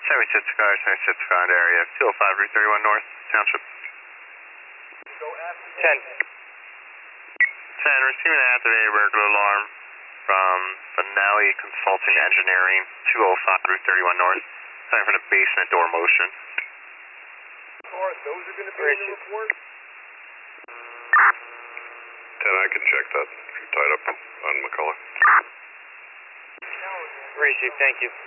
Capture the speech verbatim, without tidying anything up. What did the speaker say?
seventy-six car, seventy-six car area, two oh five, Route thirty-one North, Township. ten. ten, receiving an activated burglar alarm from Finale Consulting Engineering, two oh five, Route thirty-one North. Sorry for the basement door motion. Alright, those are going to be in the report? ten, I can check that. You're tied up on McCullough. Receive, thank you.